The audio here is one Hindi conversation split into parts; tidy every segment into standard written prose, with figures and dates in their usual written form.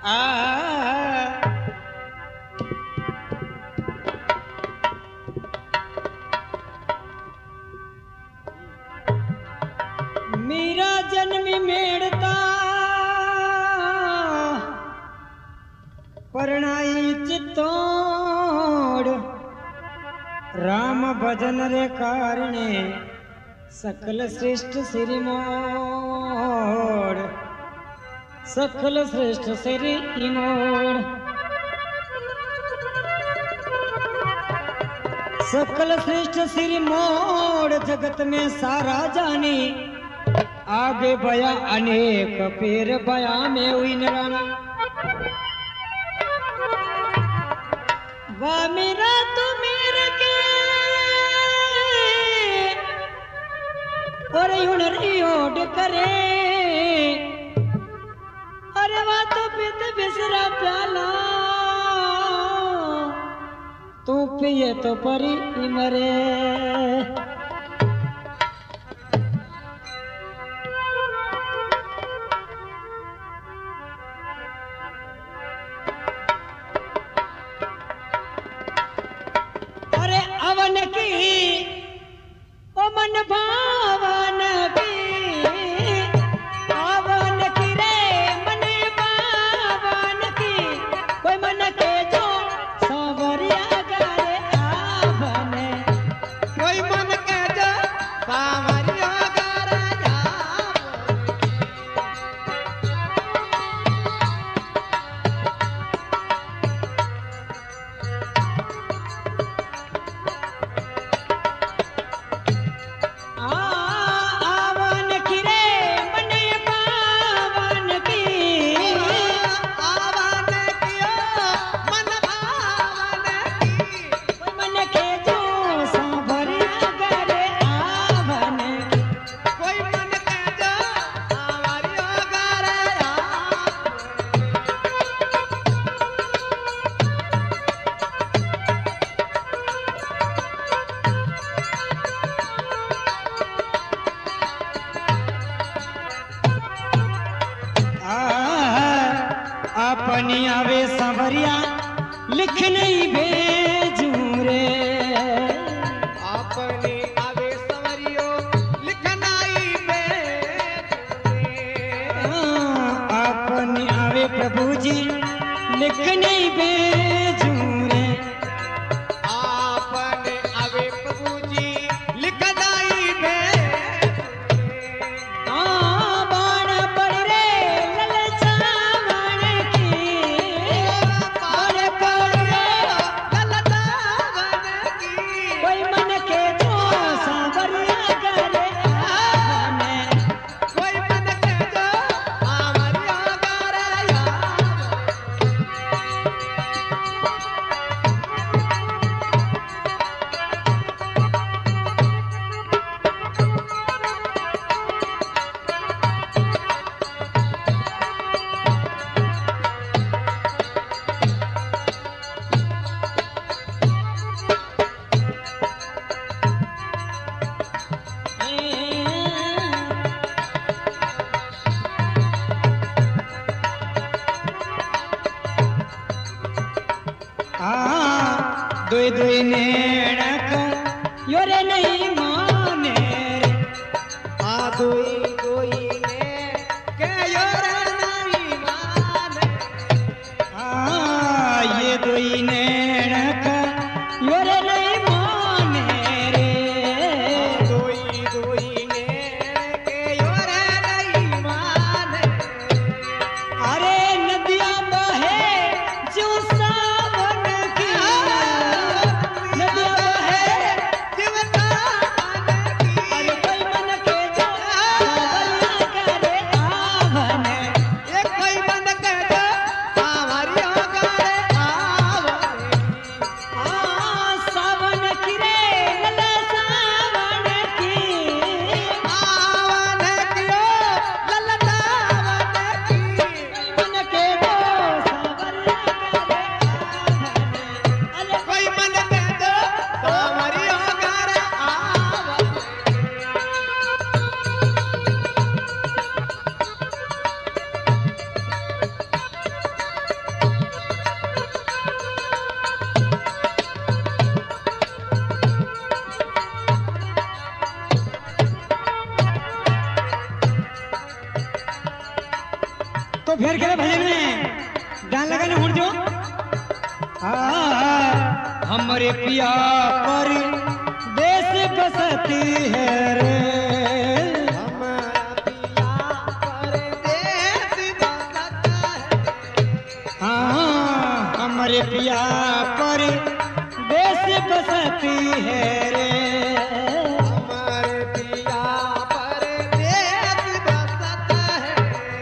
मेरा जन्मी मेड़ता परणाई चित्तोड़ राम भजन रे कारणे सकल श्रेष्ठ श्री मोड़ सकल श्रेष्ठ श्री मोड़ सकल श्रेष्ठ श्री मोड़ जगत में सारा जानी आगे बया अनेक पेर बया में हुई नराना वाह मेरा तो मेरे के और यूड करे अरे वाह तो पित बिसरा प्याला तू पिए तो परी मरे मन भावन की आवन की रे मन भावन की कोई मन के जो सावरिया करे आवन कोई मन के जो सावरिया करे अपनी आवे संवरिया लिख नहीं भेजू रे अपनी आवे संवरियो लिख नहीं भेजू रे अपनी आवे प्रभु जी लिख नहीं भेजू रे अपने आवे प्रभु जी लिख नहीं भेजू रे बाण पड़ रे दुई दुई नेड़क योरे नहीं माने रे दुई दुई ने के योरे नहीं माने ये दुई नेड़क योरे नहीं माने रे दुई दुई ने के योरे नहीं माने अरे नदियां बहे जो नदियां बहे फेर के भजन में डाल लगा ने हुड़ जो हमरे पिया पर देश बसती है रे हमारे पिया पर देश बसती है रे हमारे पिया पर देश बसता है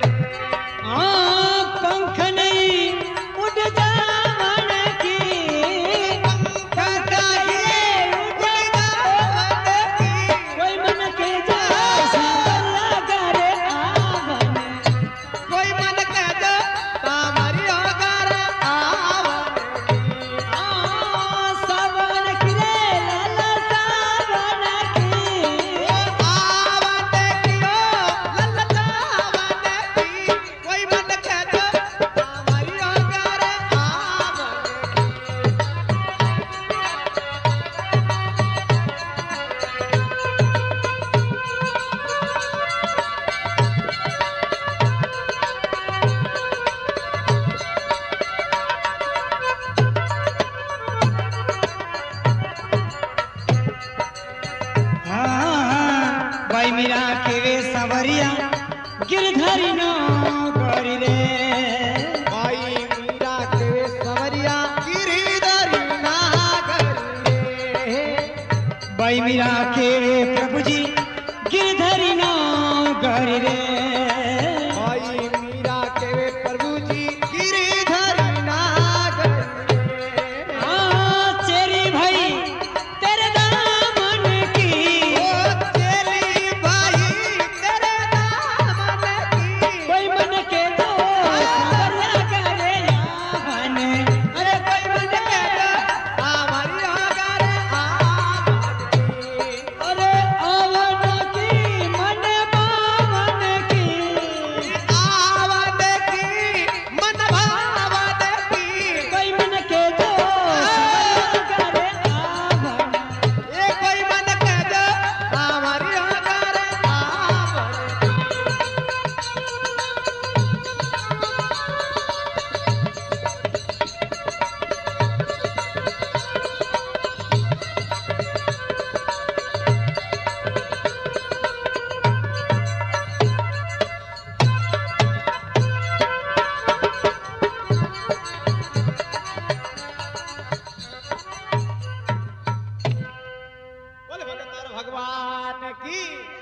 पंख नहीं उड़ जावन की पंख नहीं उड़ जावन की कोई मन के जा लगा रे आवन कोई मन कह दो हमारी होकर सावन की रे लाला सावन की आवन देखियो ललचावन की कोई मन कह दो हमारी होकर भाई मीरा के वे सवरिया गिरधरी नो गरी रे भाई मीरा के सवरिया गिरधरी नागर रे भाई मीरा के वे प्रभु जी गिरधरी नो गरी रे भाई मीरा के प्रभु जी गिरधरी नागर रे चेरी भाई तेरे दामन की ओ चली भाई तेरे दामन की कोई मन के दो सवरिया करे यावन अरे कोई मन कह दो हमारी होकर अरे आवन की मन बावन की आवन की मन भावन की कोई मन के दो सवरिया करे आवन ये कोई मन कह दो हमारी होकर बोले भगवान की